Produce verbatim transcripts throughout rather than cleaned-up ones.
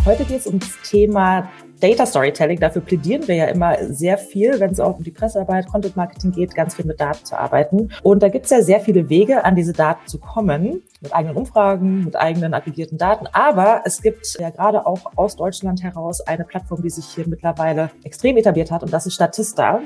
Heute geht es ums Thema Data Storytelling. Dafür plädieren wir ja immer sehr viel, wenn es auch um die Pressearbeit, Content Marketing geht, ganz viel mit Daten zu arbeiten. Und da gibt es ja sehr viele Wege, an diese Daten zu kommen, mit eigenen Umfragen, mit eigenen aggregierten Daten. Aber es gibt ja gerade auch aus Deutschland heraus eine Plattform, die sich hier mittlerweile extrem etabliert hat, und das ist Statista.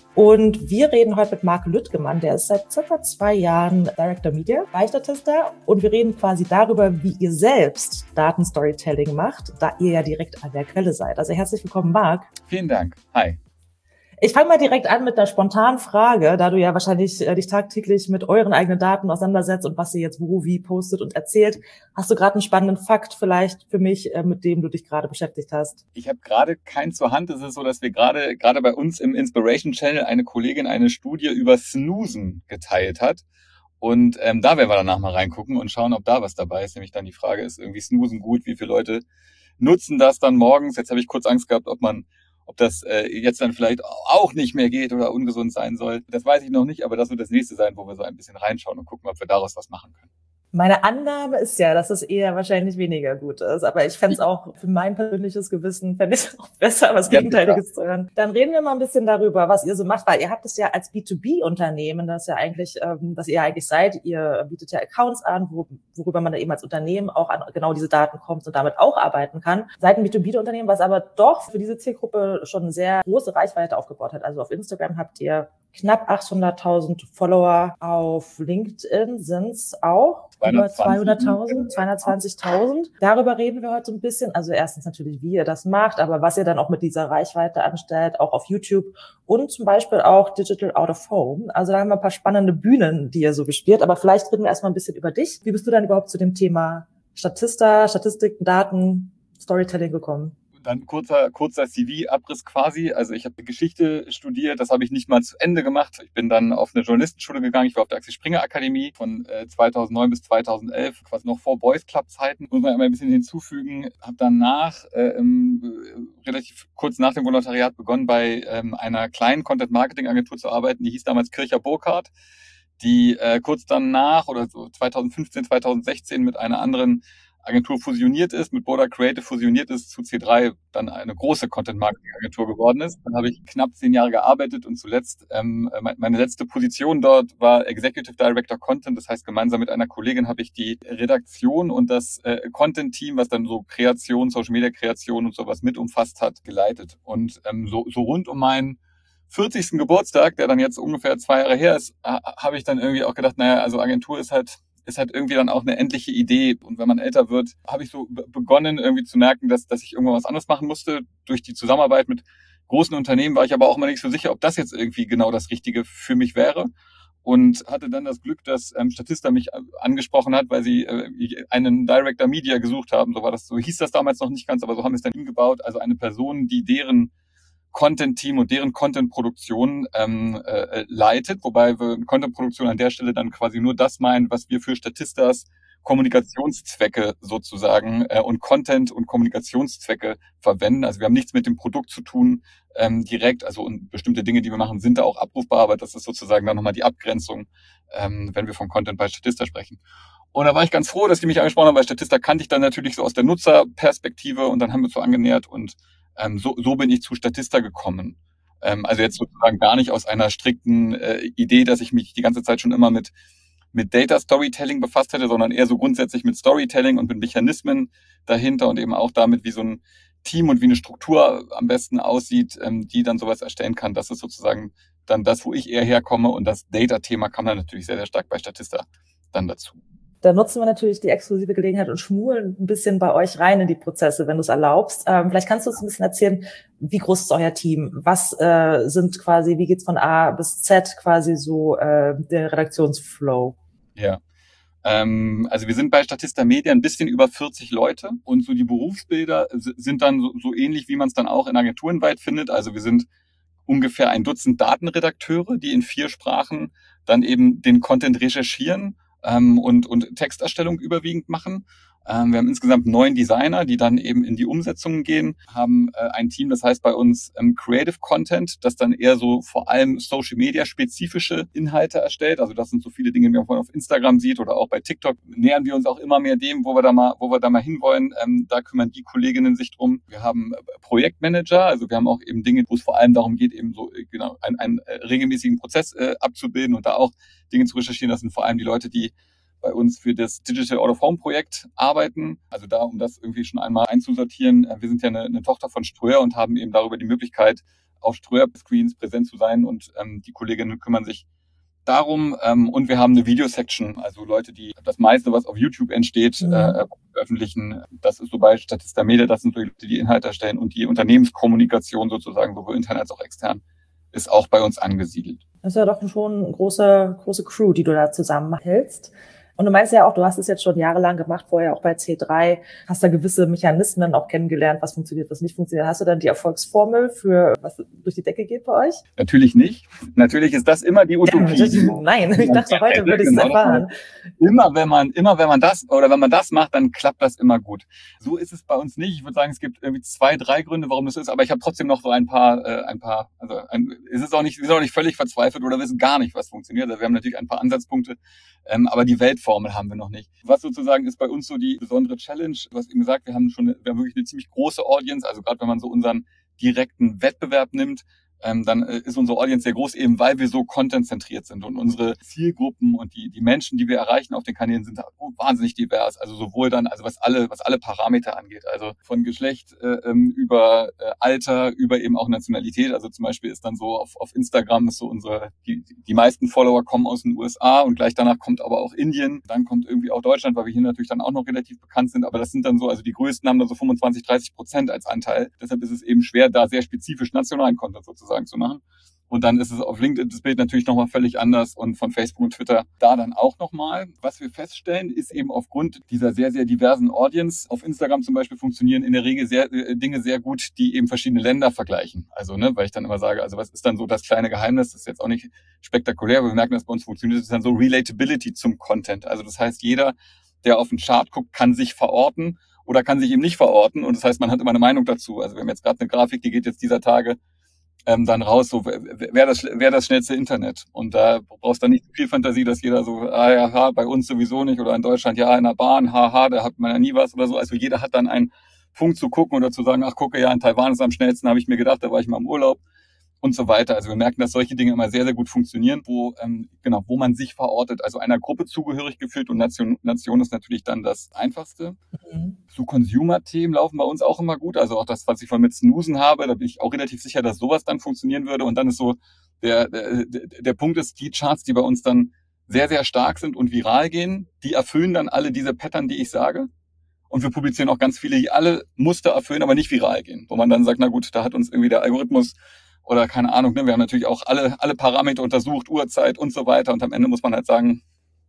Und wir reden heute mit Marc Lüttgemann, der ist seit circa zwei Jahren Director Media bei Statista. Und wir reden quasi darüber, wie ihr selbst Datenstorytelling macht, da ihr ja direkt an der Quelle seid. Also herzlich willkommen, Marc. Vielen Dank. Hi. Ich fange mal direkt an mit einer spontanen Frage, da du ja wahrscheinlich äh, dich tagtäglich mit euren eigenen Daten auseinandersetzt und was ihr jetzt wo, wie postet und erzählt. Hast du gerade einen spannenden Fakt vielleicht für mich, äh, mit dem du dich gerade beschäftigt hast? Ich habe gerade keinen zur Hand. Es ist so, dass wir gerade gerade bei uns im Inspiration Channel eine Kollegin eine Studie über Snoozen geteilt hat. Und ähm, da werden wir danach mal reingucken und schauen, ob da was dabei ist. Nämlich dann die Frage ist, irgendwie Snoozen gut, wie viele Leute nutzen das dann morgens? Jetzt habe ich kurz Angst gehabt, ob man Ob das äh, jetzt dann vielleicht auch nicht mehr geht oder ungesund sein soll, das weiß ich noch nicht, aber das wird das nächste sein, wo wir so ein bisschen reinschauen und gucken, ob wir daraus was machen können. Meine Annahme ist ja, dass es eher wahrscheinlich weniger gut ist. Aber ich fände es auch für mein persönliches Gewissen, fände ich es auch besser, was Gegenteiliges ja, zu hören. Dann reden wir mal ein bisschen darüber, was ihr so macht, weil ihr habt es ja als B zwei B-Unternehmen, das ja eigentlich, ähm, dass ihr eigentlich seid. Ihr bietet ja Accounts an, wo, worüber man dann eben als Unternehmen auch an genau diese Daten kommt und damit auch arbeiten kann. Seid ein B zwei B-Unternehmen, was aber doch für diese Zielgruppe schon eine sehr große Reichweite aufgebaut hat. Also auf Instagram habt ihr knapp achthunderttausend Follower, auf LinkedIn sind's auch über zweihunderttausend, zweihundertzwanzigtausend. Darüber reden wir heute so ein bisschen. Also erstens natürlich, wie ihr das macht, aber was ihr dann auch mit dieser Reichweite anstellt, auch auf YouTube und zum Beispiel auch Digital Out of Home. Also da haben wir ein paar spannende Bühnen, die ihr so bespielt. Aber vielleicht reden wir erstmal ein bisschen über dich. Wie bist du denn überhaupt zu dem Thema Statista, Statistiken, Daten, Storytelling gekommen? Dann kurzer, kurzer C V-Abriss quasi. Also ich habe Geschichte studiert, das habe ich nicht mal zu Ende gemacht. Ich bin dann auf eine Journalistenschule gegangen. Ich war auf der Axel Springer Akademie von äh, zweitausendneun bis zweitausendelf, quasi noch vor Boys Club Zeiten. Muss man immer ein bisschen hinzufügen. Habe danach äh, ähm, relativ kurz nach dem Volontariat begonnen, bei ähm, einer kleinen Content-Marketing-Agentur zu arbeiten. Die hieß damals Kircher Burkhardt, die äh, kurz danach oder so zweitausendfünfzehn, zweitausendsechzehn mit einer anderen Agentur fusioniert ist, mit Boda Creative fusioniert ist, zu C drei dann eine große Content-Marketing-Agentur geworden ist. Dann habe ich knapp zehn Jahre gearbeitet und zuletzt, ähm, meine letzte Position dort war Executive Director Content. Das heißt, gemeinsam mit einer Kollegin habe ich die Redaktion und das äh, Content-Team, was dann so Kreation, Social-Media-Kreation und sowas mit umfasst hat, geleitet. Und ähm, so, so rund um meinen vierzigsten Geburtstag, der dann jetzt ungefähr zwei Jahre her ist, habe ich dann irgendwie auch gedacht, naja, also Agentur ist halt ist halt irgendwie dann auch eine endliche Idee. Und wenn man älter wird, habe ich so begonnen, irgendwie zu merken, dass, dass ich irgendwann was anderes machen musste. Durch die Zusammenarbeit mit großen Unternehmen war ich aber auch mal nicht so sicher, ob das jetzt irgendwie genau das Richtige für mich wäre. Und hatte dann das Glück, dass ähm, Statista mich angesprochen hat, weil sie äh, einen Director Media gesucht haben. So war das, so hieß das damals noch nicht ganz, aber so haben wir es dann hingebaut. Also eine Person, die deren Content-Team und deren Content-Produktion ähm, äh, leitet, wobei wir Content-Produktion an der Stelle dann quasi nur das meinen, was wir für Statistas Kommunikationszwecke sozusagen äh, und Content- und Kommunikationszwecke verwenden. Also wir haben nichts mit dem Produkt zu tun ähm, direkt, also und bestimmte Dinge, die wir machen, sind da auch abrufbar, aber das ist sozusagen dann nochmal die Abgrenzung, ähm, wenn wir vom Content bei Statista sprechen. Und da war ich ganz froh, dass die mich angesprochen haben, weil Statista kannte ich dann natürlich so aus der Nutzerperspektive und dann haben wir uns so angenähert und Ähm, so, so bin ich zu Statista gekommen. Ähm, also jetzt sozusagen gar nicht aus einer strikten äh, Idee, dass ich mich die ganze Zeit schon immer mit, mit Data Storytelling befasst hätte, sondern eher so grundsätzlich mit Storytelling und mit Mechanismen dahinter und eben auch damit, wie so ein Team und wie eine Struktur am besten aussieht, ähm, die dann sowas erstellen kann. Das ist sozusagen dann das, wo ich eher herkomme, und das Data-Thema kam dann natürlich sehr, sehr stark bei Statista dann dazu. Da nutzen wir natürlich die exklusive Gelegenheit und schmulen ein bisschen bei euch rein in die Prozesse, wenn du es erlaubst. Ähm, vielleicht kannst du uns ein bisschen erzählen, wie groß ist euer Team? Was äh, sind quasi, wie geht's von A bis Z quasi so äh, der Redaktionsflow? Ja, ähm, also wir sind bei Statista Media ein bisschen über vierzig Leute und so die Berufsbilder sind dann so, so ähnlich, wie man es dann auch in Agenturen weit findet. Also wir sind ungefähr ein Dutzend Datenredakteure, die in vier Sprachen dann eben den Content recherchieren ähm, und, und Texterstellung überwiegend machen. Ähm, wir haben insgesamt neun Designer, die dann eben in die Umsetzungen gehen, haben äh, ein Team, das heißt bei uns ähm, Creative Content, das dann eher so vor allem Social Media spezifische Inhalte erstellt. Also das sind so viele Dinge, die man auf Instagram sieht oder auch bei TikTok. Nähern wir uns auch immer mehr dem, wo wir da mal, wo wir da mal hinwollen. Ähm, da kümmern die Kolleginnen sich drum. Wir haben Projektmanager, also wir haben auch eben Dinge, wo es vor allem darum geht, eben so genau einen, einen regelmäßigen Prozess äh, abzubilden und da auch Dinge zu recherchieren. Das sind vor allem die Leute, die bei uns für das Digital Out of Home Projekt arbeiten. Also da, um das irgendwie schon einmal einzusortieren. Wir sind ja eine, eine Tochter von Ströer und haben eben darüber die Möglichkeit, auf Ströer-Screens präsent zu sein und ähm, die Kolleginnen kümmern sich darum. Ähm, und wir haben eine Video-Section, also Leute, die das meiste, was auf YouTube entsteht, mhm. äh, veröffentlichen. Das ist so bei Statista Media, das sind so die Leute, die Inhalte erstellen und die Unternehmenskommunikation sozusagen, sowohl intern als auch extern, ist auch bei uns angesiedelt. Das ist ja doch schon eine große, große Crew, die du da zusammenhältst. Und du meinst ja auch, du hast es jetzt schon jahrelang gemacht, vorher auch bei C drei, hast da gewisse Mechanismen auch kennengelernt, was funktioniert, was nicht funktioniert. Hast du dann die Erfolgsformel für was durch die Decke geht bei euch? Natürlich nicht. Natürlich ist das immer die Utopie. Ja, nein, ich dachte, heute würde ich es erfahren. Immer wenn man, immer wenn man das, oder wenn man das macht, dann klappt das immer gut. So ist es bei uns nicht. Ich würde sagen, es gibt irgendwie zwei, drei Gründe, warum das ist, aber ich habe trotzdem noch so ein paar, äh, ein paar, also ein, es ist auch nicht, wir sind auch nicht völlig verzweifelt oder wissen gar nicht, was funktioniert. Also wir haben natürlich ein paar Ansatzpunkte, ähm, aber die Weltformel haben wir noch nicht. Was sozusagen ist bei uns so die besondere Challenge. Du hast eben gesagt, wir haben schon, wir haben wirklich eine ziemlich große Audience. Also gerade wenn man so unseren direkten Wettbewerb nimmt, ähm, dann äh, ist unsere Audience sehr groß, eben weil wir so contentzentriert sind. Und unsere Zielgruppen und die, die Menschen, die wir erreichen auf den Kanälen, sind wahnsinnig divers. Also sowohl dann, also was alle, was alle Parameter angeht. Also von Geschlecht äh, über äh, Alter, über eben auch Nationalität. Also zum Beispiel ist dann so auf, auf Instagram ist so unsere, die, die meisten Follower kommen aus den U S A und gleich danach kommt aber auch Indien. Dann kommt irgendwie auch Deutschland, weil wir hier natürlich dann auch noch relativ bekannt sind. Aber das sind dann so, also die größten haben dann so fünfundzwanzig, dreißig Prozent als Anteil. Deshalb ist es eben schwer, da sehr spezifisch nationalen Content sozusagen zu machen. Und dann ist es auf LinkedIn das Bild natürlich nochmal völlig anders und von Facebook und Twitter da dann auch nochmal. Was wir feststellen, ist eben aufgrund dieser sehr, sehr diversen Audience, auf Instagram zum Beispiel funktionieren in der Regel sehr, äh, Dinge sehr gut, die eben verschiedene Länder vergleichen. Also, ne, weil ich dann immer sage, also was ist dann so das kleine Geheimnis? Das ist jetzt auch nicht spektakulär, aber wir merken, dass bei uns funktioniert. Das ist dann so Relatability zum Content. Also das heißt, jeder, der auf den Chart guckt, kann sich verorten oder kann sich eben nicht verorten. Und das heißt, man hat immer eine Meinung dazu. Also wir haben jetzt gerade eine Grafik, die geht jetzt dieser Tage Ähm, dann raus, so wer das, wer das schnellste Internet. Und da brauchst du dann nicht viel Fantasie, dass jeder so, ah ja, ha, bei uns sowieso nicht oder in Deutschland, ja, in der Bahn, haha, da hat man ja nie was oder so. Also jeder hat dann einen Punkt zu gucken oder zu sagen, ach gucke, ja, in Taiwan ist am schnellsten, habe ich mir gedacht, da war ich mal im Urlaub und so weiter. Also wir merken, dass solche Dinge immer sehr, sehr gut funktionieren, wo ähm, genau, wo man sich verortet, also einer Gruppe zugehörig gefühlt und Nation, Nation ist natürlich dann das Einfachste. Mhm. So Consumer-Themen laufen bei uns auch immer gut. Also auch das, was ich von mit Snoozen habe, da bin ich auch relativ sicher, dass sowas dann funktionieren würde. Und dann ist so, der, der, der Punkt ist, die Charts, die bei uns dann sehr, sehr stark sind und viral gehen, die erfüllen dann alle diese Pattern, die ich sage. Und wir publizieren auch ganz viele, die alle Muster erfüllen, aber nicht viral gehen. Wo man dann sagt, na gut, da hat uns irgendwie der Algorithmus oder keine Ahnung, ne, wir haben natürlich auch alle, alle Parameter untersucht, Uhrzeit und so weiter. Und am Ende muss man halt sagen,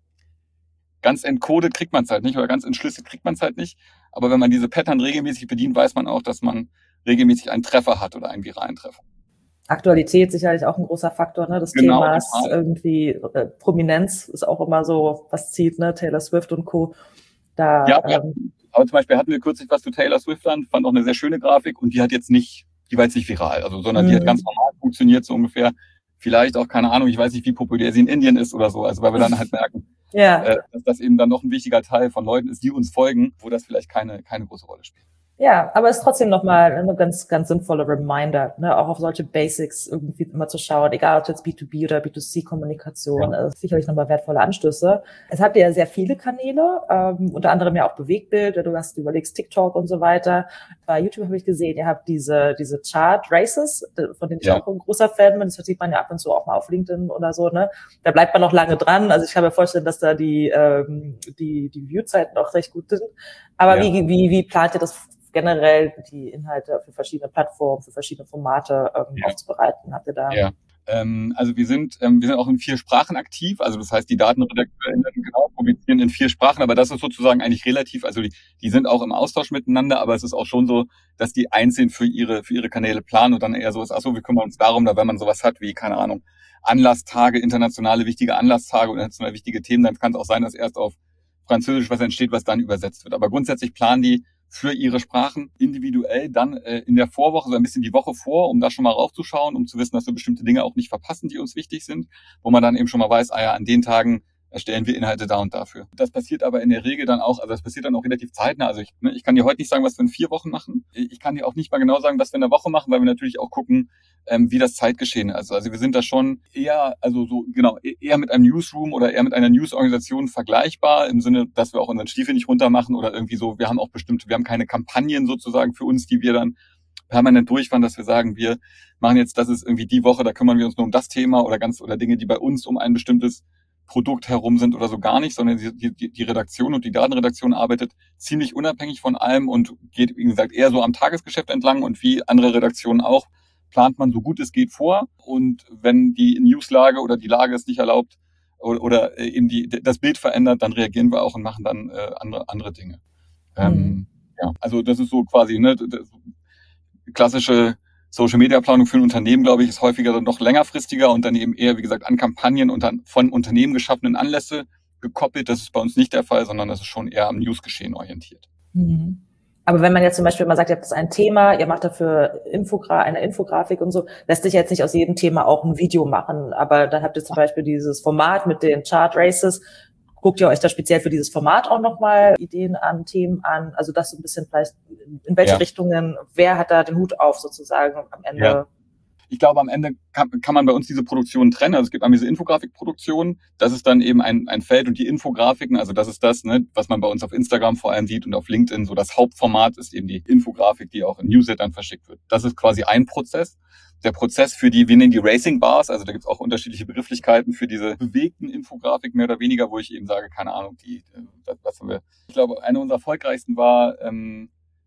ganz entcodet kriegt man es halt nicht oder ganz entschlüsselt kriegt man es halt nicht. Aber wenn man diese Pattern regelmäßig bedient, weiß man auch, dass man regelmäßig einen Treffer hat oder einen viralen Treffer. Aktualität sicherlich auch ein großer Faktor, ne? Das genau, Thema ist irgendwie äh, Prominenz ist auch immer so, was zieht, ne? Taylor Swift und Co. Da, ja, ähm, aber zum Beispiel hatten wir kürzlich was zu Taylor Swift an, fand auch eine sehr schöne Grafik und die hat jetzt nicht, die war jetzt nicht viral, also sondern mhm. die hat ganz normal funktioniert, so ungefähr. Vielleicht auch, keine Ahnung, ich weiß nicht, wie populär sie in Indien ist oder so, also weil wir dann halt merken, ja. äh, dass das eben dann noch ein wichtiger Teil von Leuten ist, die uns folgen, wo das vielleicht keine keine große Rolle spielt. Ja, aber es ist trotzdem nochmal eine ganz, ganz sinnvolle Reminder, ne, auch auf solche Basics irgendwie immer zu schauen, egal ob jetzt B zwei B oder B zwei C Kommunikation, ja. Also sicherlich nochmal wertvolle Anstöße. Es habt ihr ja sehr viele Kanäle, ähm, unter anderem ja auch Bewegtbild, du hast, du überlegst TikTok und so weiter. Bei YouTube habe ich gesehen, ihr habt diese, diese Chart Races, von denen ich ja. auch ein großer Fan bin, das sieht man ja ab und zu auch mal auf LinkedIn oder so, ne. Da bleibt man noch lange dran, also ich kann mir vorstellen, dass da die, ähm, die, die Viewzeiten auch recht gut sind. Aber ja. wie, wie, wie plant ihr das generell die Inhalte für verschiedene Plattformen, für verschiedene Formate ähm, ja. aufzubereiten? Habt ihr da? Ja. Ähm, also wir sind ähm, wir sind auch in vier Sprachen aktiv. Also das heißt, die Datenredakteurinnen genau publizieren in vier Sprachen, aber das ist sozusagen eigentlich relativ. Also die, die sind auch im Austausch miteinander, aber es ist auch schon so, dass die einzeln für ihre für ihre Kanäle planen und dann eher so ist, ach so, wir kümmern uns darum, da wenn man sowas hat wie, keine Ahnung, Anlasstage, internationale wichtige Anlasstage oder international wichtige Themen, dann kann es auch sein, dass erst auf Französisch, was entsteht, was dann übersetzt wird. Aber grundsätzlich planen die für ihre Sprachen individuell dann äh, in der Vorwoche, so ein bisschen die Woche vor, um da schon mal raufzuschauen, um zu wissen, dass wir bestimmte Dinge auch nicht verpassen, die uns wichtig sind, wo man dann eben schon mal weiß, ah ja, an den Tagen erstellen wir Inhalte da und dafür. Das passiert aber in der Regel dann auch, also das passiert dann auch relativ zeitnah. Also ich, ne, ich kann dir heute nicht sagen, was wir in vier Wochen machen. Ich kann dir auch nicht mal genau sagen, was wir in der Woche machen, weil wir natürlich auch gucken, ähm, wie das Zeitgeschehen ist. Also, also wir sind da schon eher, also so genau, eher mit einem Newsroom oder eher mit einer Newsorganisation vergleichbar, im Sinne, dass wir auch unseren Stiefel nicht runter machen oder irgendwie so. Wir haben auch bestimmte, wir haben keine Kampagnen sozusagen für uns, die wir dann permanent durchfahren, dass wir sagen, wir machen jetzt, das ist irgendwie die Woche, da kümmern wir uns nur um das Thema oder ganz oder Dinge, die bei uns um ein bestimmtes Produkt herum sind oder so gar nicht, sondern die, die, die Redaktion und die Datenredaktion arbeitet ziemlich unabhängig von allem und geht, wie gesagt, eher so am Tagesgeschäft entlang und wie andere Redaktionen auch, plant man so gut es geht vor und wenn die Newslage oder die Lage es nicht erlaubt oder, oder eben die, das Bild verändert, dann reagieren wir auch und machen dann äh, andere, andere Dinge. Mhm. Ähm, ja, also das ist so quasi ne, klassische Social-Media-Planung für ein Unternehmen, glaube ich, ist häufiger dann noch längerfristiger und dann eben eher, wie gesagt, an Kampagnen und an von Unternehmen geschaffenen Anlässe gekoppelt. Das ist bei uns nicht der Fall, sondern das ist schon eher am Newsgeschehen orientiert. Mhm. Aber wenn man jetzt zum Beispiel mal sagt, ihr habt das ein Thema, ihr macht dafür Infogra- eine Infografik und so, lässt sich jetzt nicht aus jedem Thema auch ein Video machen. Aber dann habt ihr zum Beispiel dieses Format mit den Chart Races. Guckt ihr euch da speziell für dieses Format auch nochmal Ideen an, Themen an? Also das so ein bisschen vielleicht, in welche ja. Richtungen, wer hat da den Hut auf sozusagen am Ende? Ja. Ich glaube, am Ende kann, kann man bei uns diese Produktionen trennen. Also es gibt einmal diese Infografikproduktion, das ist dann eben ein, ein Feld und die Infografiken, also das ist das, ne, was man bei uns auf Instagram vor allem sieht und auf LinkedIn, so das Hauptformat ist eben die Infografik, die auch in Newslettern verschickt wird. Das ist quasi ein Prozess. Der Prozess für die, wir nennen die Racing Bars, also da gibt es auch unterschiedliche Begrifflichkeiten für diese bewegten Infografiken mehr oder weniger, wo ich eben sage, keine Ahnung, die, das, was haben wir. Ich glaube, eine unserer erfolgreichsten war ähm,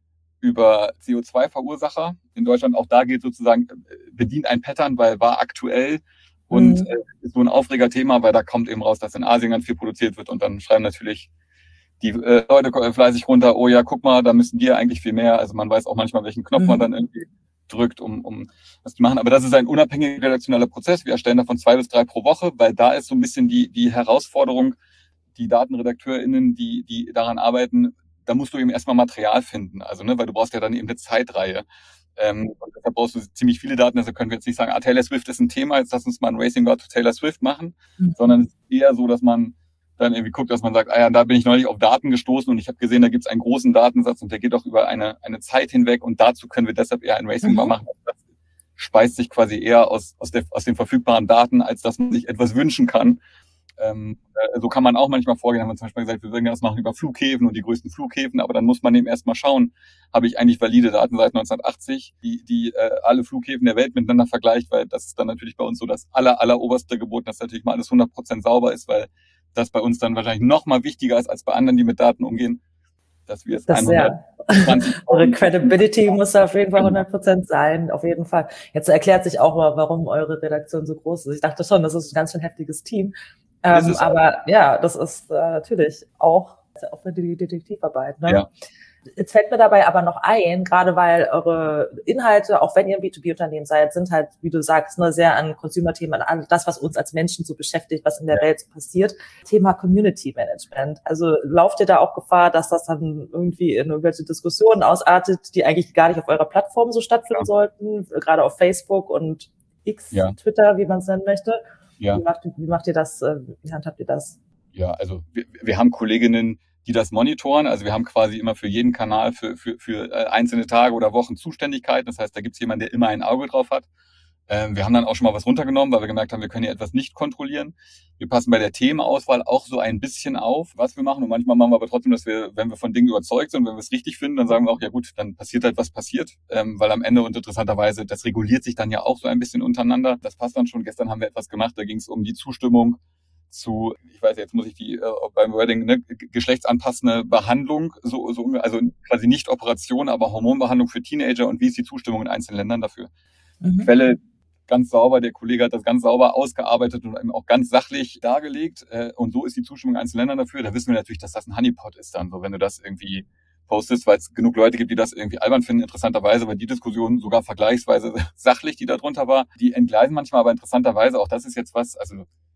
über C O zwei Verursacher in Deutschland. Auch da geht sozusagen, bedient ein Pattern, weil war aktuell und mhm. äh, ist so ein Aufregerthema, weil da kommt eben raus, dass in Asien ganz viel produziert wird und dann schreiben natürlich die äh, Leute fleißig runter, oh ja, guck mal, da müssen wir eigentlich viel mehr. Also man weiß auch manchmal, welchen Knopf mhm. man dann irgendwie drückt, um, um das zu machen. Aber das ist ein unabhängiger redaktioneller Prozess. Wir erstellen davon zwei bis drei pro Woche, weil da ist so ein bisschen die, die Herausforderung, die DatenredakteurInnen, die, die daran arbeiten, da musst du eben erstmal Material finden. Also, ne, weil du brauchst ja dann eben eine Zeitreihe. Ähm, und deshalb brauchst du ziemlich viele Daten. Also können wir jetzt nicht sagen, ah, Taylor Swift ist ein Thema, jetzt lass uns mal ein Racing Bar zu Taylor Swift machen, mhm. sondern es ist eher so, dass man dann irgendwie guckt, dass man sagt, ah ja, da bin ich neulich auf Daten gestoßen und ich habe gesehen, da gibt es einen großen Datensatz und der geht auch über eine eine Zeit hinweg und dazu können wir deshalb eher ein Racing Bar mhm. machen. Das speist sich quasi eher aus aus, der, aus den verfügbaren Daten, als dass man sich etwas wünschen kann. Ähm, äh, so kann man auch manchmal vorgehen, haben wir zum Beispiel gesagt, wir würden das machen über Flughäfen und die größten Flughäfen, aber dann muss man eben erstmal schauen, habe ich eigentlich valide Daten seit neunzehnhundertachtzig, die die äh, alle Flughäfen der Welt miteinander vergleicht, weil das ist dann natürlich bei uns so das aller, aller oberste Gebot, dass natürlich mal alles hundert Prozent sauber ist, weil das bei uns dann wahrscheinlich noch mal wichtiger ist als bei anderen, die mit Daten umgehen, dass wir es das hundertzwanzig ja. Eure Credibility muss auf jeden Fall hundert Prozent sein, auf jeden Fall. Jetzt erklärt sich auch mal, warum eure Redaktion so groß ist. Ich dachte schon, das ist ein ganz schön heftiges Team. Ähm, aber auch. Ja, das ist äh, natürlich auch, auch für die Detektivarbeit. Ne? Ja. Jetzt fällt mir dabei aber noch ein, gerade weil eure Inhalte, auch wenn ihr ein B zwei B-Unternehmen seid, sind halt, wie du sagst, ne, sehr an Consumer-Themen, an das, was uns als Menschen so beschäftigt, was in der ja. Welt so passiert. Thema Community Management. Also lauft ihr da auch Gefahr, dass das dann irgendwie in irgendwelche Diskussionen ausartet, die eigentlich gar nicht auf eurer Plattform so stattfinden ja. sollten, gerade auf Facebook und X, ja. Twitter, wie man es nennen möchte. Ja. Wie macht, wie macht ihr das, wie handhabt ihr das? Ja, also wir, wir haben Kolleginnen, die das monitoren. Also wir haben quasi immer für jeden Kanal für, für, für einzelne Tage oder Wochen Zuständigkeiten. Das heißt, da gibt es jemanden, der immer ein Auge drauf hat. Ähm, wir haben dann auch schon mal was runtergenommen, weil wir gemerkt haben, wir können hier etwas nicht kontrollieren. Wir passen bei der Themenauswahl auch so ein bisschen auf, was wir machen. Und manchmal machen wir aber trotzdem, dass wir, wenn wir von Dingen überzeugt sind, wenn wir es richtig finden, dann sagen wir auch, ja gut, dann passiert halt, was passiert. Ähm, weil am Ende und interessanterweise, das reguliert sich dann ja auch so ein bisschen untereinander. Das passt dann schon. Gestern haben wir etwas gemacht, da ging es um die Zustimmung zu, ich weiß, jetzt muss ich die äh, beim Wording, ne, geschlechtsanpassende Behandlung, so, so also quasi nicht Operation, aber Hormonbehandlung für Teenager und wie ist die Zustimmung in einzelnen Ländern dafür? Mhm. Quelle ganz sauber, der Kollege hat das ganz sauber ausgearbeitet und eben auch ganz sachlich dargelegt äh, und so ist die Zustimmung in einzelnen Ländern dafür. Da wissen wir natürlich, dass das ein Honeypot ist dann, so wenn du das irgendwie postest, weil es genug Leute gibt, die das irgendwie albern finden, interessanterweise, weil die Diskussion sogar vergleichsweise sachlich, die da drunter war, die entgleisen manchmal, aber interessanterweise, auch das ist jetzt was, also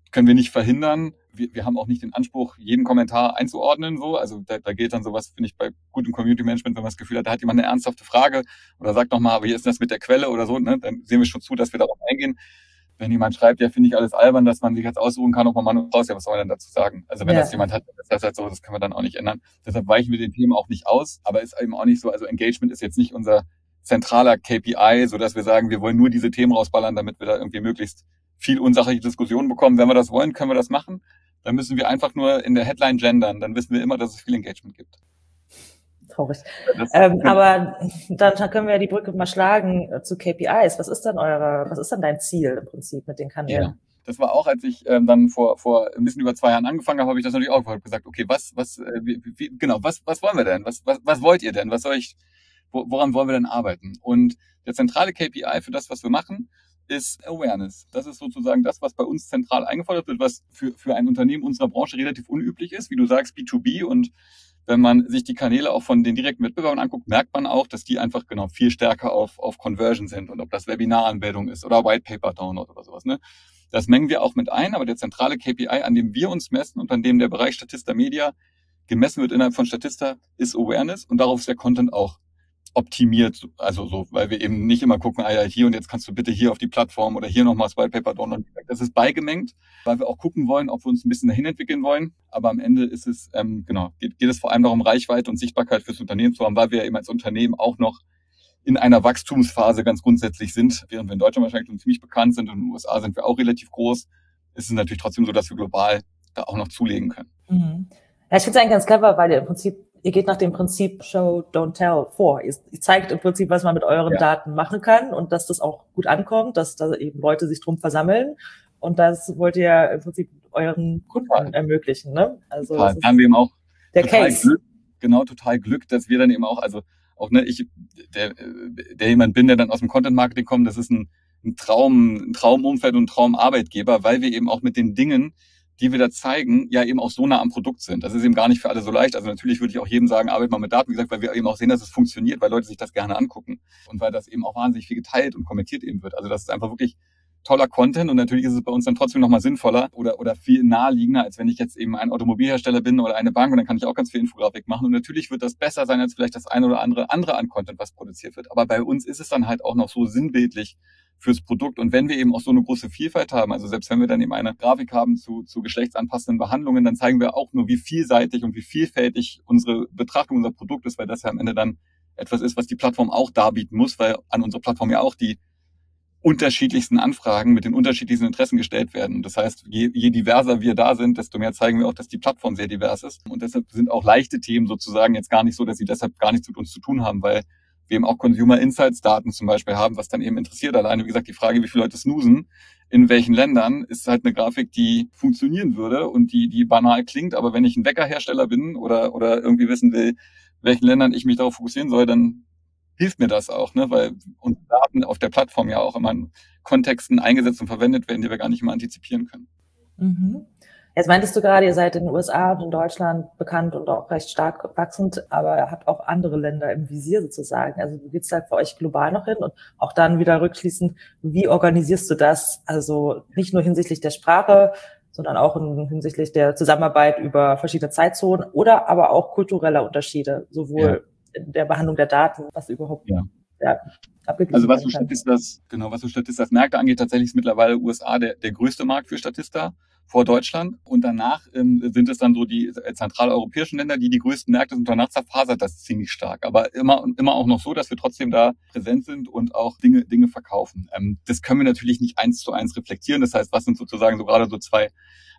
können wir nicht verhindern. Wir, wir haben auch nicht den Anspruch, jeden Kommentar einzuordnen. So. Also da, da geht dann sowas, finde ich, bei gutem Community Management, wenn man das Gefühl hat, da hat jemand eine ernsthafte Frage oder sagt nochmal, aber wie ist das mit der Quelle oder so, ne? Dann sehen wir schon zu, dass wir darauf eingehen. Wenn jemand schreibt, ja, finde ich alles albern, dass man sich jetzt aussuchen kann, ob man Mann oder Frau ist, ja, was soll man denn dazu sagen? Also wenn ja. das jemand hat, das heißt halt so, das können wir dann auch nicht ändern. Deshalb weichen wir den Themen auch nicht aus, aber ist eben auch nicht so, also Engagement ist jetzt nicht unser zentraler K P I, so dass wir sagen, wir wollen nur diese Themen rausballern, damit wir da irgendwie möglichst viel unsachliche Diskussionen bekommen. Wenn wir das wollen, können wir das machen. Dann müssen wir einfach nur in der Headline gendern. Dann wissen wir immer, dass es viel Engagement gibt. Traurig. Ähm, aber dann können wir ja die Brücke mal schlagen zu K P Is. Was ist dann eure, was ist dann dein Ziel im Prinzip mit den Kanälen? Ja. Das war auch, als ich ähm, dann vor vor ein bisschen über zwei Jahren angefangen habe, habe ich das natürlich auch gesagt. Okay, was was äh, wie, wie, genau was was wollen wir denn? Was was was wollt ihr denn? Was soll ich? Wo, woran wollen wir denn arbeiten? Und der zentrale K P I für das, was wir machen, ist Awareness. Das ist sozusagen das, was bei uns zentral eingefordert wird, was für für ein Unternehmen unserer Branche relativ unüblich ist, wie du sagst, B zwei B. Und wenn man sich die Kanäle auch von den direkten Wettbewerbern anguckt, merkt man auch, dass die einfach genau viel stärker auf auf Conversion sind und ob das Webinaranmeldung ist oder White Paper Download oder sowas. Ne? Das mengen wir auch mit ein, aber der zentrale K P I, an dem wir uns messen und an dem der Bereich Statista Media gemessen wird innerhalb von Statista, ist Awareness, und darauf ist der Content auch optimiert, also so, weil wir eben nicht immer gucken, ah ja, hier und jetzt kannst du bitte hier auf die Plattform oder hier nochmal das White Paper downloaden. Das ist beigemengt, weil wir auch gucken wollen, ob wir uns ein bisschen dahin entwickeln wollen. Aber am Ende ist es, ähm, genau, geht, geht es vor allem darum, Reichweite und Sichtbarkeit fürs Unternehmen zu haben, weil wir eben als Unternehmen auch noch in einer Wachstumsphase ganz grundsätzlich sind, während wir in Deutschland wahrscheinlich schon ziemlich bekannt sind und in den U S A sind wir auch relativ groß. Ist es natürlich trotzdem so, dass wir global da auch noch zulegen können. Mhm. Ja, ich finde es eigentlich ganz clever, weil ihr im Prinzip, ihr geht nach dem Prinzip Show, Don't Tell vor. Ihr, ihr zeigt im Prinzip, was man mit euren ja. Daten machen kann und dass das auch gut ankommt, dass da eben Leute sich drum versammeln. Und das wollt ihr im Prinzip euren Kunden total. ermöglichen, ne? Also total. Das haben wir eben auch der Case. Glück, genau, total Glück, dass wir dann eben auch, also auch, ne, ich, der, der jemand bin, der dann aus dem Content Marketing kommt, das ist ein, ein Traum, ein Traumumfeld und ein Traumarbeitgeber, weil wir eben auch mit den Dingen, die wir da zeigen, ja eben auch so nah am Produkt sind. Das ist eben gar nicht für alle so leicht. Also natürlich würde ich auch jedem sagen, arbeit mal mit Daten, wie gesagt, weil wir eben auch sehen, dass es funktioniert, weil Leute sich das gerne angucken und weil das eben auch wahnsinnig viel geteilt und kommentiert eben wird. Also das ist einfach wirklich toller Content, und natürlich ist es bei uns dann trotzdem nochmal sinnvoller oder oder viel naheliegender, als wenn ich jetzt eben ein Automobilhersteller bin oder eine Bank, und dann kann ich auch ganz viel Infografik machen, und natürlich wird das besser sein als vielleicht das eine oder andere andere an Content, was produziert wird. Aber bei uns ist es dann halt auch noch so sinnbildlich fürs Produkt, und wenn wir eben auch so eine große Vielfalt haben, also selbst wenn wir dann eben eine Grafik haben zu zu geschlechtsanpassenden Behandlungen, dann zeigen wir auch nur, wie vielseitig und wie vielfältig unsere Betrachtung unser Produkt ist, weil das ja am Ende dann etwas ist, was die Plattform auch darbieten muss, weil an unserer Plattform ja auch die unterschiedlichsten Anfragen mit den unterschiedlichsten Interessen gestellt werden. Das heißt, je, je diverser wir da sind, desto mehr zeigen wir auch, dass die Plattform sehr divers ist. Und deshalb sind auch leichte Themen sozusagen jetzt gar nicht so, dass sie deshalb gar nichts mit uns zu tun haben, weil wir eben auch Consumer Insights Daten zum Beispiel haben, was dann eben interessiert. Alleine, wie gesagt, die Frage, wie viele Leute snoosen, in welchen Ländern, ist halt eine Grafik, die funktionieren würde und die, die banal klingt. Aber wenn ich ein Weckerhersteller bin oder, oder irgendwie wissen will, welchen Ländern ich mich darauf fokussieren soll, dann hilft mir das auch, ne? Weil unsere Daten auf der Plattform ja auch immer in Kontexten eingesetzt und verwendet werden, die wir gar nicht immer antizipieren können. Mhm. Jetzt meintest du gerade, ihr seid in den U S A und in Deutschland bekannt und auch recht stark wachsend, aber ihr habt auch andere Länder im Visier sozusagen. Also wie geht's da für euch global noch hin? Und auch dann wieder rückschließend, wie organisierst du das? Also nicht nur hinsichtlich der Sprache, sondern auch in, hinsichtlich der Zusammenarbeit über verschiedene Zeitzonen oder aber auch kultureller Unterschiede, sowohl ja. in der Behandlung der Daten, was überhaupt ja. Ja, also was so Statistas, genau, was so Statistas Märkte angeht, tatsächlich ist mittlerweile U S A der, der größte Markt für Statista vor Deutschland. Und danach ähm, sind es dann so die zentraleuropäischen Länder, die die größten Märkte sind. Und danach zerfasert das ziemlich stark. Aber immer immer auch noch so, dass wir trotzdem da präsent sind und auch Dinge Dinge verkaufen. Ähm, das können wir natürlich nicht eins zu eins reflektieren. Das heißt, was sind sozusagen so gerade so zwei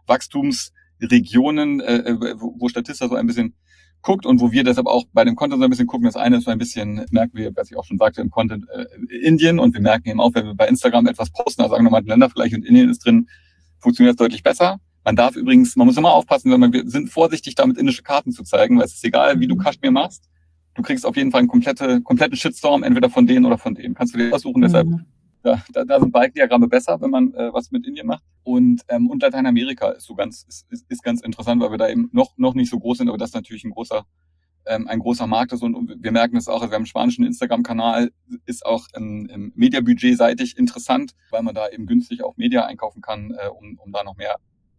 Wachstumsregionen, äh, wo, wo Statista so ein bisschen guckt und wo wir deshalb auch bei dem Content so ein bisschen gucken. Das eine ist so ein bisschen, merken wir, was ich auch schon sagte, im Content äh, Indien, und wir merken eben auch, wenn wir bei Instagram etwas posten, also sagen wir mal Ländervergleich und Indien ist drin, funktioniert das deutlich besser. Man darf übrigens, man muss immer aufpassen, wenn man, wir sind vorsichtig damit, indische Karten zu zeigen, weil es ist egal, wie du Kaschmir machst. Du kriegst auf jeden Fall einen komplette, kompletten Shitstorm, entweder von denen oder von denen. Kannst du dir aussuchen, mhm. deshalb Da, da, da sind Balkendiagramme besser, wenn man äh, was mit Indien macht. Und ähm, und Lateinamerika ist so ganz ist, ist, ist ganz interessant, weil wir da eben noch noch nicht so groß sind, aber das natürlich ein großer ähm, ein großer Markt ist. Und, und wir merken es auch, also wir haben einen spanischen Instagram-Kanal, ist auch ähm, im Mediabudget-seitig interessant, weil man da eben günstig auch Media einkaufen kann, äh, um um da noch mehr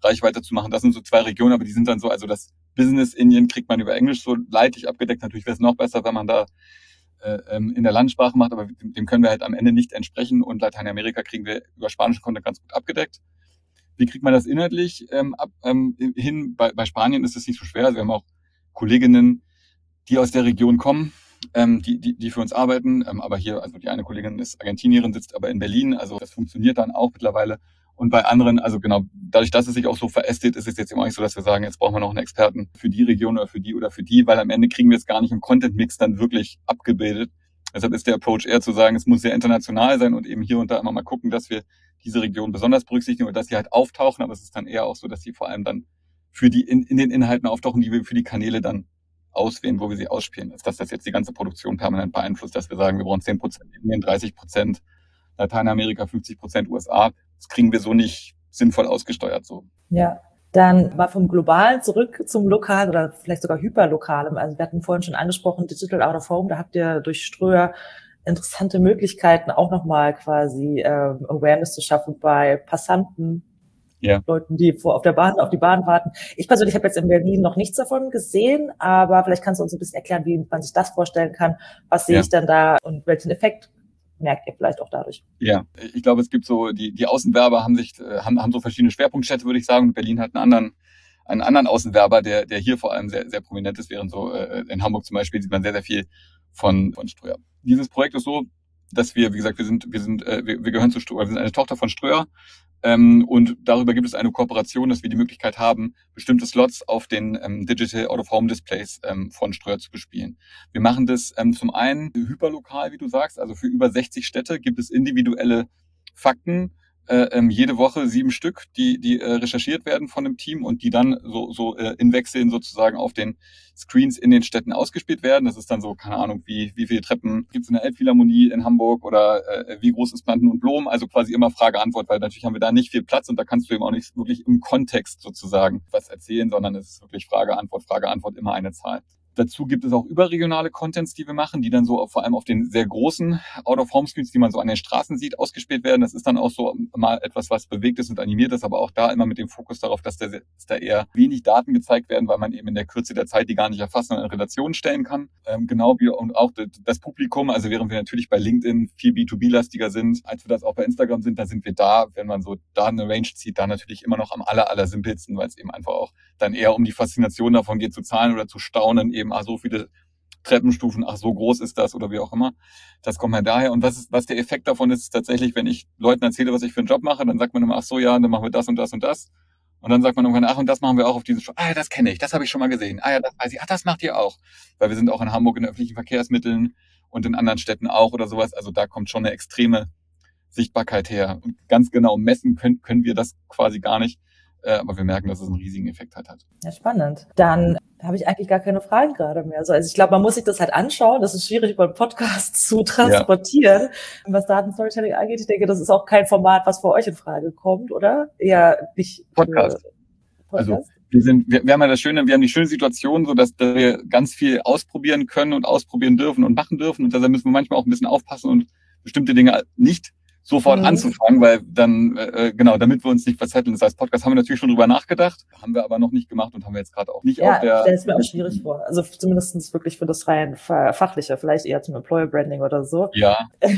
Reichweite zu machen. Das sind so zwei Regionen, aber die sind dann so, also das Business Indien kriegt man über Englisch so leidlich abgedeckt. Natürlich wäre es noch besser, wenn man da äh, in der Landessprache macht, aber dem können wir halt am Ende nicht entsprechen und Lateinamerika kriegen wir über spanischen Content ganz gut abgedeckt. Wie kriegt man das inhaltlich ähm, ab, ähm, hin? Bei, bei Spanien ist es nicht so schwer. Also wir haben auch Kolleginnen, die aus der Region kommen, ähm, die, die, die für uns arbeiten. Ähm, aber hier, also die eine Kollegin ist Argentinierin, sitzt aber in Berlin. Also das funktioniert dann auch mittlerweile. Und bei anderen, also genau, dadurch, dass es sich auch so verästet, ist es jetzt immer nicht so, dass wir sagen, jetzt brauchen wir noch einen Experten für die Region oder für die oder für die, weil am Ende kriegen wir es gar nicht im Content-Mix dann wirklich abgebildet. Deshalb ist der Approach eher zu sagen, es muss sehr international sein und eben hier und da immer mal gucken, dass wir diese Region besonders berücksichtigen und dass sie halt auftauchen. Aber es ist dann eher auch so, dass sie vor allem dann für die in, in den Inhalten auftauchen, die wir für die Kanäle dann auswählen, wo wir sie ausspielen. Dass das jetzt die ganze Produktion permanent beeinflusst, dass wir sagen, wir brauchen zehn Prozent Indien, dreißig Prozent Lateinamerika, fünfzig Prozent U S A. Das kriegen wir so nicht sinnvoll ausgesteuert. So. Ja, dann mal vom Globalen zurück zum Lokalen oder vielleicht sogar Hyperlokalem. Also wir hatten vorhin schon angesprochen, Digital Out of Home, da habt ihr durch Ströer interessante Möglichkeiten, auch nochmal quasi ähm, Awareness zu schaffen bei Passanten, ja. Leuten, die vor auf der Bahn, auf die Bahn warten. Ich persönlich habe jetzt in Berlin noch nichts davon gesehen, aber vielleicht kannst du uns ein bisschen erklären, wie man sich das vorstellen kann. Was sehe ja. ich denn da und welchen Effekt merkt ihr vielleicht auch dadurch? Ja, ich glaube, es gibt so, die, die Außenwerber haben sich, haben, haben so verschiedene Schwerpunktstädte, würde ich sagen. Berlin hat einen anderen, einen anderen Außenwerber, der, der hier vor allem sehr, sehr prominent ist, während so, äh, in Hamburg zum Beispiel sieht man sehr, sehr viel von, von Ströer. Dieses Projekt ist so, dass wir, wie gesagt, wir sind, wir sind, äh, wir, wir gehören zu Ströer, wir sind eine Tochter von Ströer. Ähm, und darüber gibt es eine Kooperation, dass wir die Möglichkeit haben, bestimmte Slots auf den ähm, Digital Out-of-Home-Displays ähm, von Ströer zu bespielen. Wir machen das ähm, zum einen hyperlokal, wie du sagst, also für über sechzig Städte gibt es individuelle Fakten, äh, ähm, jede Woche sieben Stück, die die äh, recherchiert werden von dem Team und die dann so so äh, in Wechseln sozusagen auf den Screens in den Städten ausgespielt werden. Das ist dann so, keine Ahnung, wie wie viele Treppen gibt es in der Elbphilharmonie in Hamburg oder äh, wie groß ist Planten und Blumen, also quasi immer Frage-Antwort, weil natürlich haben wir da nicht viel Platz und da kannst du eben auch nicht wirklich im Kontext sozusagen was erzählen, sondern es ist wirklich Frage-Antwort, Frage-Antwort, immer eine Zahl. Dazu gibt es auch überregionale Contents, die wir machen, die dann so vor allem auf den sehr großen Out-of-Home-Screens, die man so an den Straßen sieht, ausgespielt werden. Das ist dann auch so mal etwas, was bewegt ist und animiert ist, aber auch da immer mit dem Fokus darauf, dass, der, dass da eher wenig Daten gezeigt werden, weil man eben in der Kürze der Zeit die gar nicht erfassen und in Relation stellen kann. Ähm, genau wie und auch das Publikum, also während wir natürlich bei LinkedIn viel B zwei B-lastiger sind, als wir das auch bei Instagram sind, da sind wir da, wenn man so da eine Range zieht, da natürlich immer noch am aller, aller simpelsten, weil es eben einfach auch dann eher um die Faszination davon geht, zu zahlen oder zu staunen, eben, ach, so viele Treppenstufen, ach, so groß ist das oder wie auch immer. Das kommt halt daher. Und was ist, was der Effekt davon ist, ist tatsächlich, wenn ich Leuten erzähle, was ich für einen Job mache, dann sagt man immer, ach so, ja, dann machen wir das und das und das. Und dann sagt man irgendwann, ach, und das machen wir auch auf diese Show. Ah, ja, das kenne ich, das habe ich schon mal gesehen. Ah, ja, das weiß ich. Ach, das macht ihr auch. Weil wir sind auch in Hamburg in öffentlichen Verkehrsmitteln und in anderen Städten auch oder sowas. Also da kommt schon eine extreme Sichtbarkeit her. Und ganz genau messen können, können wir das quasi gar nicht. Aber wir merken, dass es einen riesigen Effekt hat. Ja, spannend. Dann habe ich eigentlich gar keine Fragen gerade mehr. Also ich glaube, man muss sich das halt anschauen. Das ist schwierig, über einen Podcast zu transportieren. Ja. Was Daten-Storytelling angeht, ich denke, das ist auch kein Format, was für euch in Frage kommt, oder? Eher nicht Podcast. Podcast? Also wir sind, wir, wir haben ja das Schöne, wir haben die schöne Situation, so dass wir ganz viel ausprobieren können und ausprobieren dürfen und machen dürfen. Und deshalb müssen wir manchmal auch ein bisschen aufpassen und bestimmte Dinge nicht sofort mhm. anzufangen, weil dann, äh, genau, damit wir uns nicht verzetteln. Das heißt, Podcast haben wir natürlich schon drüber nachgedacht, haben wir aber noch nicht gemacht und haben wir jetzt gerade auch nicht ja, auf der... Ja, das ist mir auch schwierig vor. Also zumindest wirklich für das rein fachliche, vielleicht eher zum Employer Branding oder so. Ja.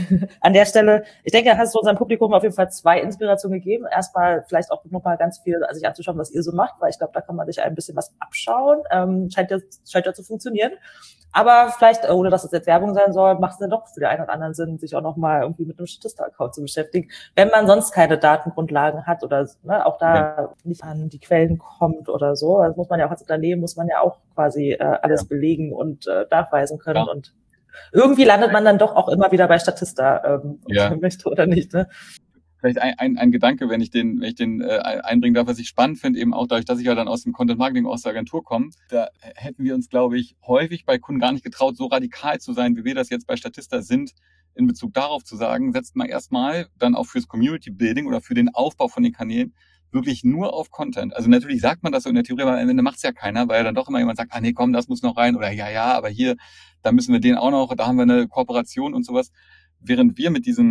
An der Stelle, ich denke, hast du unserem Publikum auf jeden Fall zwei Inspirationen gegeben. Erstmal vielleicht auch nochmal ganz viel sich anzuschauen, was ihr so macht, weil ich glaube, da kann man sich ein bisschen was abschauen. Ähm, scheint ja, scheint ja zu funktionieren. Aber vielleicht, ohne dass es jetzt Werbung sein soll, macht es dann doch für den einen oder anderen Sinn, sich auch nochmal irgendwie mit einem Statista-Account zu beschäftigen, wenn man sonst keine Datengrundlagen hat oder ne, auch da ja. nicht an die Quellen kommt oder so. Das muss man ja auch als Unternehmen, muss man ja auch quasi äh, alles ja. belegen und äh, nachweisen können. Ja. Und irgendwie landet man dann doch auch immer wieder bei Statista, ähm, ob ja. man möchte oder nicht. Ne? Vielleicht ein, ein, ein Gedanke, wenn ich den, wenn ich den äh, einbringen darf, was ich spannend finde, eben auch dadurch, dass ich ja dann aus dem Content Marketing, aus der Agentur komme, da hätten wir uns, glaube ich, häufig bei Kunden gar nicht getraut, so radikal zu sein, wie wir das jetzt bei Statista sind, in Bezug darauf zu sagen, setzt mal erstmal dann auch fürs Community Building oder für den Aufbau von den Kanälen wirklich nur auf Content. Also natürlich sagt man das so in der Theorie, aber am Ende macht es ja keiner, weil dann doch immer jemand sagt, ah nee, komm, das muss noch rein oder ja, ja, aber hier, da müssen wir den auch noch, da haben wir eine Kooperation und sowas. Während wir mit diesem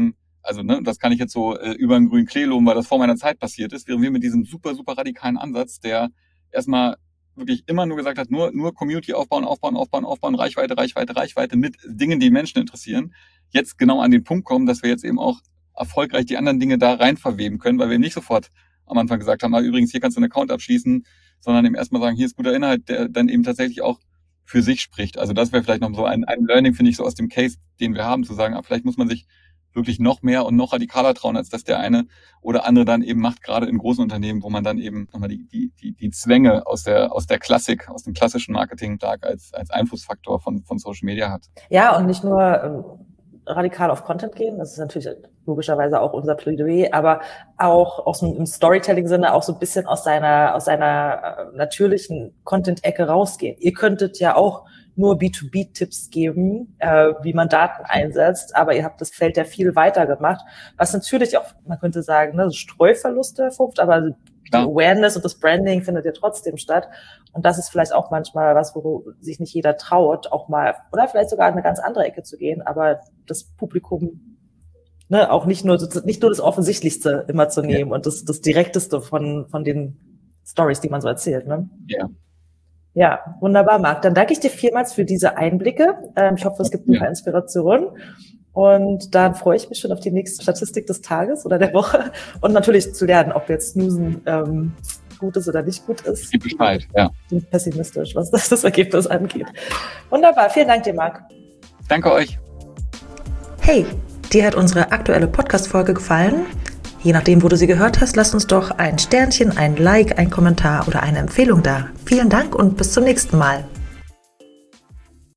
also ne, das kann ich jetzt so äh, über den grünen Klee loben, weil das vor meiner Zeit passiert ist, während wir mit diesem super, super radikalen Ansatz, der erstmal wirklich immer nur gesagt hat, nur, nur Community aufbauen, aufbauen, aufbauen, aufbauen, Reichweite, Reichweite, Reichweite mit Dingen, die Menschen interessieren, jetzt genau an den Punkt kommen, dass wir jetzt eben auch erfolgreich die anderen Dinge da rein verweben können, weil wir nicht sofort am Anfang gesagt haben, ah, übrigens, hier kannst du einen Account abschließen, sondern eben erstmal sagen, hier ist guter Inhalt, der dann eben tatsächlich auch für sich spricht. Also das wäre vielleicht noch so ein, ein Learning, finde ich, so aus dem Case, den wir haben, zu sagen, ah, vielleicht muss man sich wirklich noch mehr und noch radikaler trauen, als das der eine oder andere dann eben macht, gerade in großen Unternehmen, wo man dann eben nochmal die, die, die, die Zwänge aus der, aus der Klassik, aus dem klassischen Marketing stark als, als Einflussfaktor von, von Social Media hat. Ja, und nicht nur ähm, radikal auf Content gehen, das ist natürlich logischerweise auch unser Plädoyer, aber auch aus dem, im Storytelling-Sinne auch so ein bisschen aus seiner, aus seiner äh, natürlichen Content-Ecke rausgehen. Ihr könntet ja auch nur B zwei B-Tipps geben, äh, wie man Daten einsetzt, aber ihr habt das Feld ja viel weiter gemacht, was natürlich auch, man könnte sagen, ne, Streuverluste erfuft, aber die Awareness und das Branding findet ja trotzdem statt. Und das ist vielleicht auch manchmal was, wo sich nicht jeder traut, auch mal, oder vielleicht sogar in eine ganz andere Ecke zu gehen, aber das Publikum, ne, auch nicht nur, nicht nur das Offensichtlichste immer zu nehmen ja. und das, das Direkteste von, von den Stories, die man so erzählt, ne? Ja. Ja, wunderbar, Marc. Dann danke ich dir vielmals für diese Einblicke. Ähm, ich hoffe, es gibt ein paar Inspirationen. Und dann freue ich mich schon auf die nächste Statistik des Tages oder der Woche. Und natürlich zu lernen, ob jetzt Snoozen ähm, gut ist oder nicht gut ist. Ich bin Bescheid, ja. Ich bin pessimistisch, was das, das Ergebnis angeht. Wunderbar, vielen Dank dir, Marc. Danke euch. Hey, dir hat unsere aktuelle Podcast-Folge gefallen? Je nachdem, wo du sie gehört hast, lass uns doch ein Sternchen, ein Like, ein Kommentar oder eine Empfehlung da. Vielen Dank und bis zum nächsten Mal.